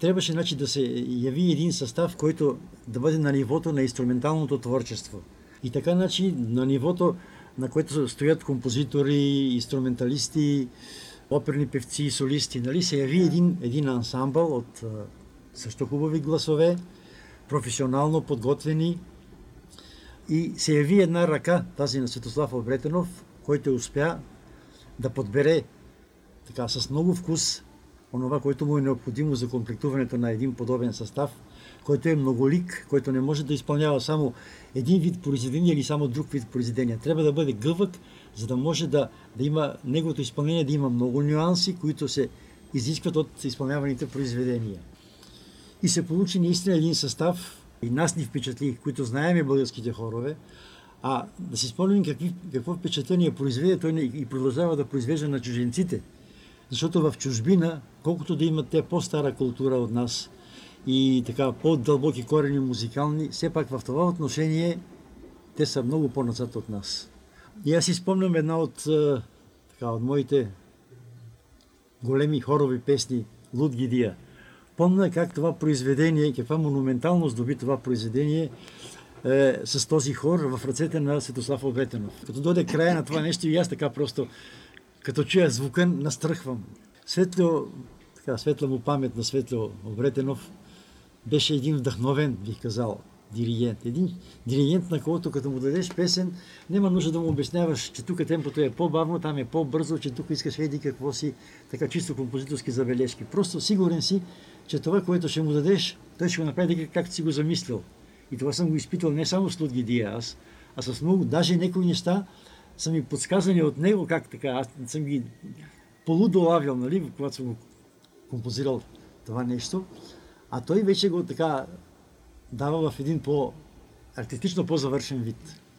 трябваше значи, да се яви един състав, който да бъде на нивото на инструменталното творчество. И така, значи, на нивото, на което стоят композитори, инструменталисти, оперни певци, солисти, нали, се яви един ансамбъл от също хубави гласове, професионално подготвени, и се яви една ръка, тази на Светослав Обретенов, който успя да подбере така с много вкус онова, което му е необходимо за комплектуването на един подобен състав, който е многолик, който не може да изпълнява само един вид произведение или само друг вид произведение. Трябва да бъде гъвък, за да може да има неговото изпълнение, да има много нюанси, които се изискват от изпълняваните произведения. И се получи наистина един състав, и нас ни впечатли, които знаеме българските хорове, а да си спомним какво впечатление произведе, той и продължава да произвежда на чужденците. Защото в чужбина, колкото да имат те по-стара култура от нас и така по-дълбоки корени музикални, все пак в това отношение те са много по-назад от нас. И аз си спомням една от моите големи хорови песни, Лудгидия. Помня как това произведение, каква монументалност доби това произведение с този хор в ръцете на Светослав Обретенов. Като дойде края на това нещо и аз така просто, като чуя звука, настръхвам. Светла му памет на Светло Обретенов беше един вдъхновен, бих казал, диригент. Един диригент, на когото като му дадеш песен, няма нужда да му обясняваш, че тук темпото е по-бавно, там е по-бързо, че тук искаш еди какво си, така чисто композиторски забележки. Просто сигурен си, че това, което ще му дадеш, той ще го направи така, както си го замислил. И това съм го изпитал не само с Лудгидия, а с много, даже някои неща са ми подсказани от него, как така, аз съм ги полудолавил, нали, когато съм го композирал това нещо, а той вече го така дава в един артистично по-завършен вид.